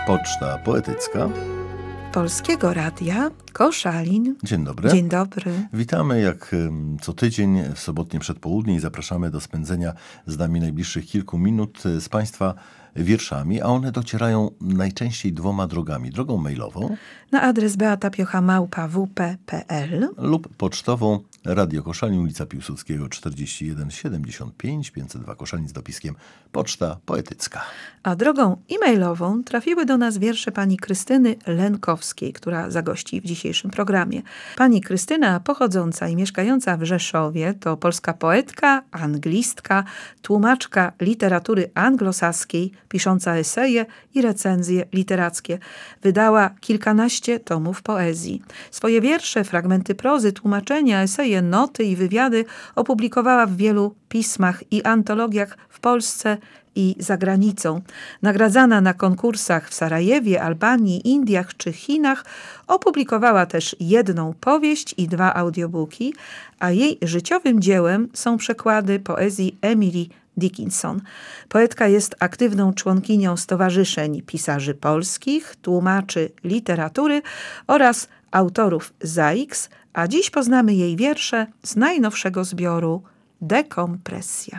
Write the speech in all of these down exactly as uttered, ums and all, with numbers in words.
Poczta poetycka Polskiego Radia Koszalin. Dzień dobry. Dzień dobry. Witamy jak co tydzień w sobotnie przedpołudnie i zapraszamy do spędzenia z nami najbliższych kilku minut z Państwa wierszami, a one docierają najczęściej dwoma drogami. Drogą mailową Na adres beata piocha małpa w p kropka p l lub pocztową Radio Koszalin, ulica Piłsudskiego czterdzieści jeden siedemdziesiąt pięć, pięćset dwa Koszalin z dopiskiem Poczta Poetycka. A drogą e-mailową trafiły do nas wiersze pani Krystyny Lenkowskiej, która zagości w dzisiejszym programie. Pani Krystyna, pochodząca i mieszkająca w Rzeszowie, to polska poetka, anglistka, tłumaczka literatury anglosaskiej, pisząca eseje i recenzje literackie. Wydała kilkanaście tomów poezji. Swoje wiersze, fragmenty prozy, tłumaczenia, eseje, noty i wywiady opublikowała w wielu pismach i antologiach w Polsce i za granicą. Nagradzana na konkursach w Sarajewie, Albanii, Indiach czy Chinach, opublikowała też jedną powieść i dwa audiobooki, a jej życiowym dziełem są przekłady poezji Emily Dickinson. Poetka jest aktywną członkinią stowarzyszeń pisarzy polskich, tłumaczy literatury oraz autorów Z A X, a dziś poznamy jej wiersze z najnowszego zbioru Dekompresja.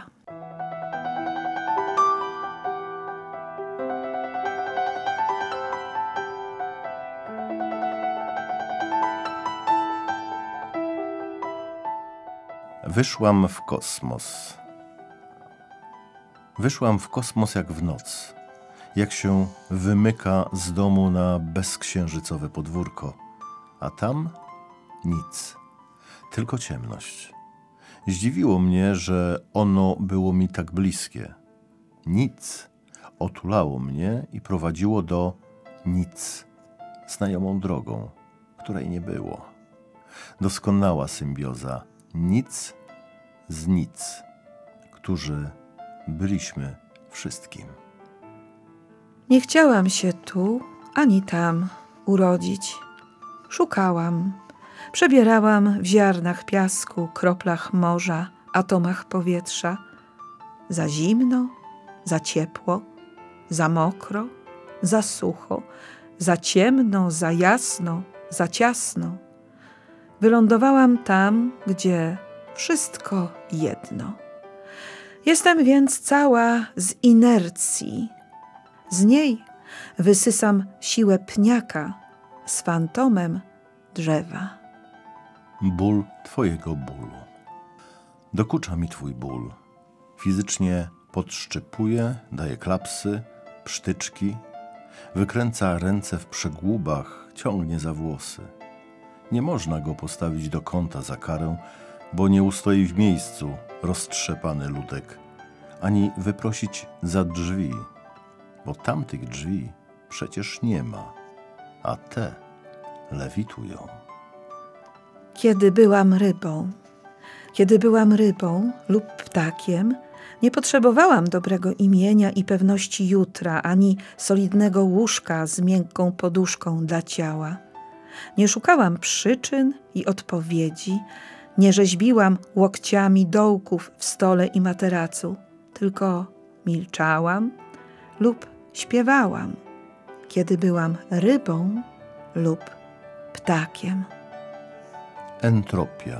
Wyszłam w kosmos. Wyszłam w kosmos jak w noc, jak się wymyka z domu na bezksiężycowe podwórko, a tam nic, tylko ciemność. Zdziwiło mnie, że ono było mi tak bliskie. Nic otulało mnie i prowadziło do nic, znajomą drogą, której nie było. Doskonała symbioza nic z nic, którzy byliśmy wszystkim. Nie chciałam się tu ani tam urodzić. Szukałam, przebierałam w ziarnach piasku, kroplach morza, atomach powietrza. Za zimno, za ciepło, za mokro, za sucho, za ciemno, za jasno, za ciasno. Wylądowałam tam, gdzie wszystko jedno. Jestem więc cała z inercji. Z niej wysysam siłę pniaka z fantomem drzewa. Ból twojego bólu. Dokucza mi twój ból. Fizycznie podszczypuje, daje klapsy, psztyczki, wykręca ręce w przegłubach, ciągnie za włosy. Nie można go postawić do kąta za karę, bo nie ustoi w miejscu roztrzepany ludek, ani wyprosić za drzwi, bo tamtych drzwi przecież nie ma, a te lewitują. Kiedy byłam rybą, kiedy byłam rybą lub ptakiem, nie potrzebowałam dobrego imienia i pewności jutra, ani solidnego łóżka z miękką poduszką dla ciała. Nie szukałam przyczyn i odpowiedzi, nie rzeźbiłam łokciami dołków w stole i materacu, tylko milczałam lub śpiewałam, kiedy byłam rybą lub ptakiem. Entropia.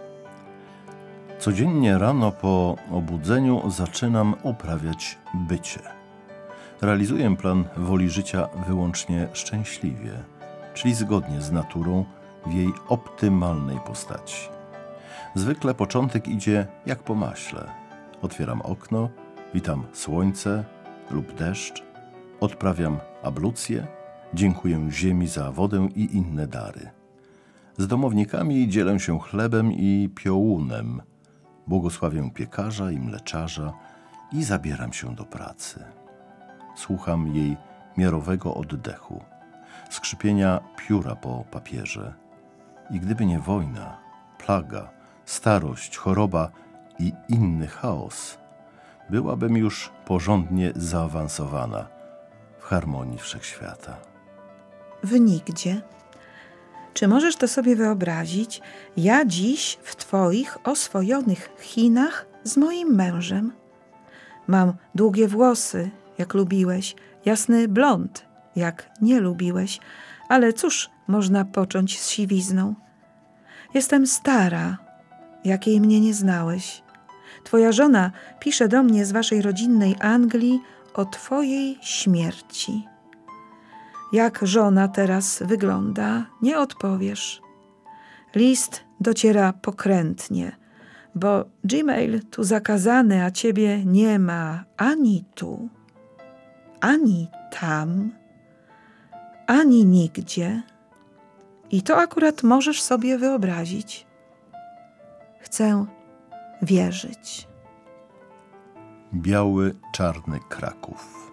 Codziennie rano po obudzeniu zaczynam uprawiać bycie. Realizuję plan woli życia wyłącznie szczęśliwie, czyli zgodnie z naturą w jej optymalnej postaci. Zwykle początek idzie jak po maśle. Otwieram okno, witam słońce lub deszcz, odprawiam ablucję, dziękuję ziemi za wodę i inne dary. Z domownikami dzielę się chlebem i piołunem, błogosławię piekarza i mleczarza i zabieram się do pracy. Słucham jej miarowego oddechu, skrzypienia pióra po papierze. I gdyby nie wojna, plaga, starość, choroba i inny chaos, byłabym już porządnie zaawansowana w harmonii wszechświata. W nigdzie. Czy możesz to sobie wyobrazić? Ja dziś w twoich oswojonych Chinach z moim mężem. Mam długie włosy, jak lubiłeś, jasny blond, jak nie lubiłeś, ale cóż można począć z siwizną? Jestem stara, jakiej mnie nie znałeś. Twoja żona pisze do mnie z waszej rodzinnej Anglii o twojej śmierci. Jak żona teraz wygląda, nie odpowiesz. List dociera pokrętnie, bo Gmail tu zakazany, a ciebie nie ma ani tu, ani tam, ani nigdzie. I to akurat możesz sobie wyobrazić. Chcę wierzyć. Biały, czarny Kraków.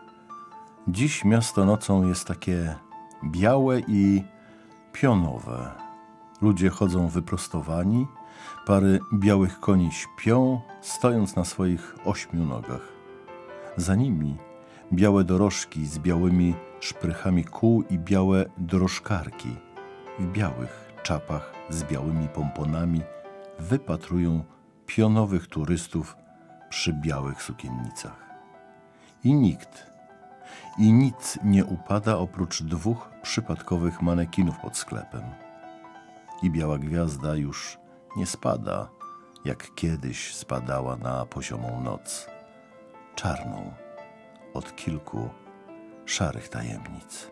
Dziś miasto nocą jest takie białe i pionowe. Ludzie chodzą wyprostowani, pary białych koni śpią, stojąc na swoich ośmiu nogach. Za nimi białe dorożki z białymi szprychami kół i białe dorożkarki w białych czapach z białymi pomponami wypatrują pionowych turystów przy białych sukiennicach. I nikt, i nic nie upada oprócz dwóch przypadkowych manekinów pod sklepem. I biała gwiazda już nie spada, jak kiedyś spadała na poziomą noc. Czarną od kilku szarych tajemnic.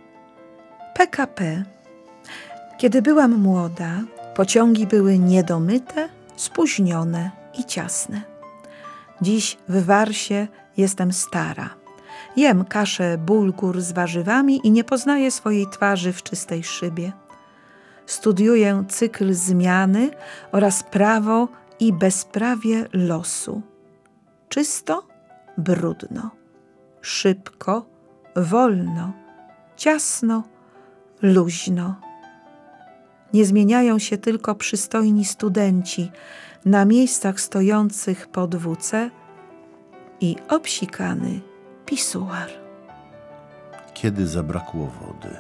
P K P. Kiedy byłam młoda, pociągi były niedomyte, spóźnione i ciasne. Dziś w Warsie jestem stara. Jem kaszę bulgur z warzywami i nie poznaję swojej twarzy w czystej szybie. Studiuję cykl zmiany oraz prawo i bezprawie losu. Czysto, brudno. Szybko, wolno. Ciasno, luźno. Nie zmieniają się tylko przystojni studenci na miejscach stojących po W C i obsikany pisuar. Kiedy zabrakło wody.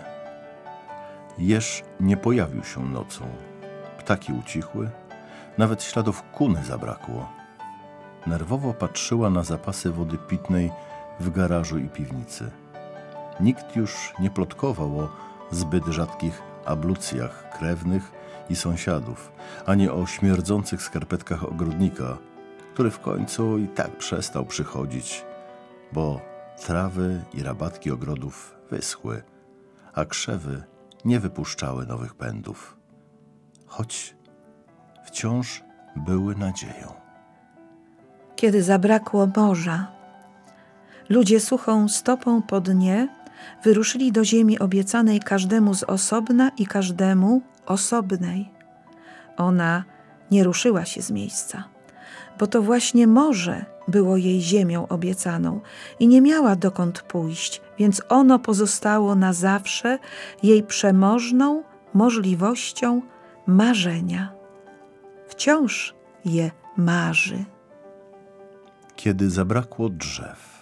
Jeż nie pojawił się nocą. Ptaki ucichły, nawet śladów kuny zabrakło. Nerwowo patrzyła na zapasy wody pitnej w garażu i piwnicy. Nikt już nie plotkował o zbyt rzadkich ablucjach krewnych i sąsiadów, ani o śmierdzących skarpetkach ogrodnika, który w końcu i tak przestał przychodzić, bo trawy i rabatki ogrodów wyschły, a krzewy nie wypuszczały nowych pędów. Choć wciąż były nadzieją. Kiedy zabrakło morza, ludzie suchą stopą po dnie wyruszyli do ziemi obiecanej każdemu z osobna i każdemu osobnej. Ona nie ruszyła się z miejsca, bo to właśnie morze było jej ziemią obiecaną i nie miała dokąd pójść, więc ono pozostało na zawsze jej przemożną możliwością marzenia. Wciąż je marzy. Kiedy zabrakło drzew.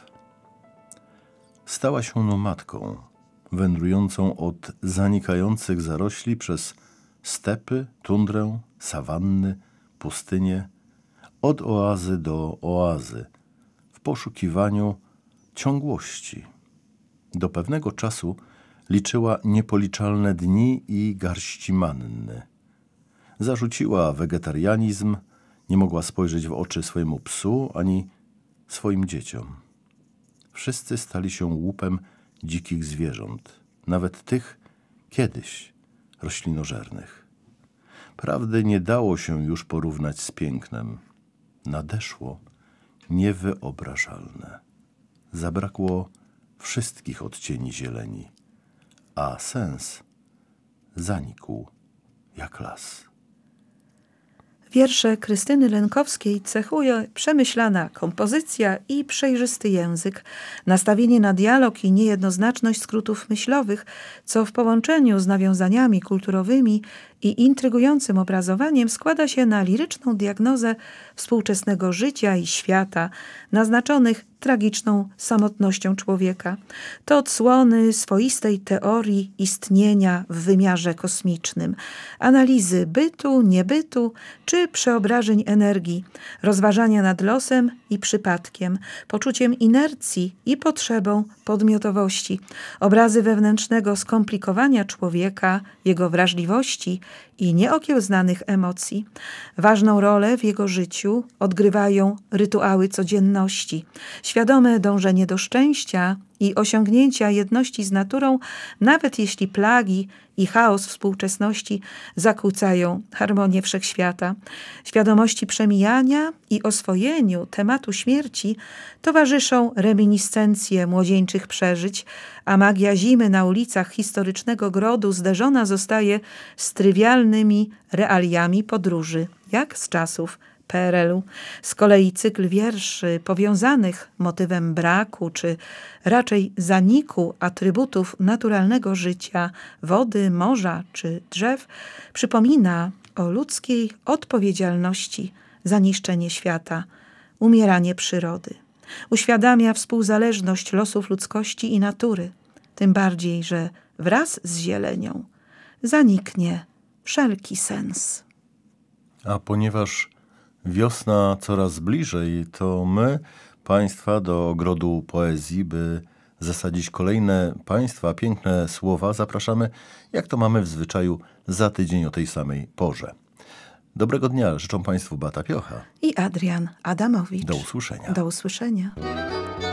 Stała się nomadką, wędrującą od zanikających zarośli przez stepy, tundrę, sawanny, pustynie, od oazy do oazy, w poszukiwaniu ciągłości. Do pewnego czasu liczyła niepoliczalne dni i garści manny. Zarzuciła wegetarianizm, nie mogła spojrzeć w oczy swojemu psu ani swoim dzieciom. Wszyscy stali się łupem dzikich zwierząt, nawet tych kiedyś roślinożernych. Prawdy nie dało się już porównać z pięknem. Nadeszło niewyobrażalne. Zabrakło wszystkich odcieni zieleni, a sens zanikł jak las. Wiersze Krystyny Lenkowskiej cechuje przemyślana kompozycja i przejrzysty język, nastawienie na dialog i niejednoznaczność skrótów myślowych, co w połączeniu z nawiązaniami kulturowymi i intrygującym obrazowaniem składa się na liryczną diagnozę współczesnego życia i świata, naznaczonych tragiczną samotnością człowieka. To odsłony swoistej teorii istnienia w wymiarze kosmicznym, analizy bytu, niebytu czy przeobrażeń energii, rozważania nad losem i przypadkiem, poczuciem inercji i potrzebą podmiotowości, obrazy wewnętrznego skomplikowania człowieka, jego wrażliwości i nieokiełznanych emocji. Ważną rolę w jego życiu odgrywają rytuały codzienności, świadome dążenie do szczęścia i osiągnięcia jedności z naturą, nawet jeśli plagi i chaos współczesności zakłócają harmonię wszechświata. Świadomości przemijania i oswojeniu tematu śmierci towarzyszą reminiscencje młodzieńczych przeżyć, a magia zimy na ulicach historycznego Grodu zderzona zostaje z trywialnymi realiami podróży, jak z czasów P R L-u. Z kolei cykl wierszy powiązanych motywem braku, czy raczej zaniku atrybutów naturalnego życia, wody, morza czy drzew, przypomina o ludzkiej odpowiedzialności za niszczenie świata, umieranie przyrody. Uświadamia współzależność losów ludzkości i natury, tym bardziej, że wraz z zielenią zaniknie wszelki sens. A ponieważ wiosna coraz bliżej, to my Państwa do Ogrodu Poezji, by zasadzić kolejne Państwa piękne słowa, zapraszamy, jak to mamy w zwyczaju, za tydzień o tej samej porze. Dobrego dnia życzą Państwu Beata Piocha i Adrian Adamowicz. Do usłyszenia. Do usłyszenia.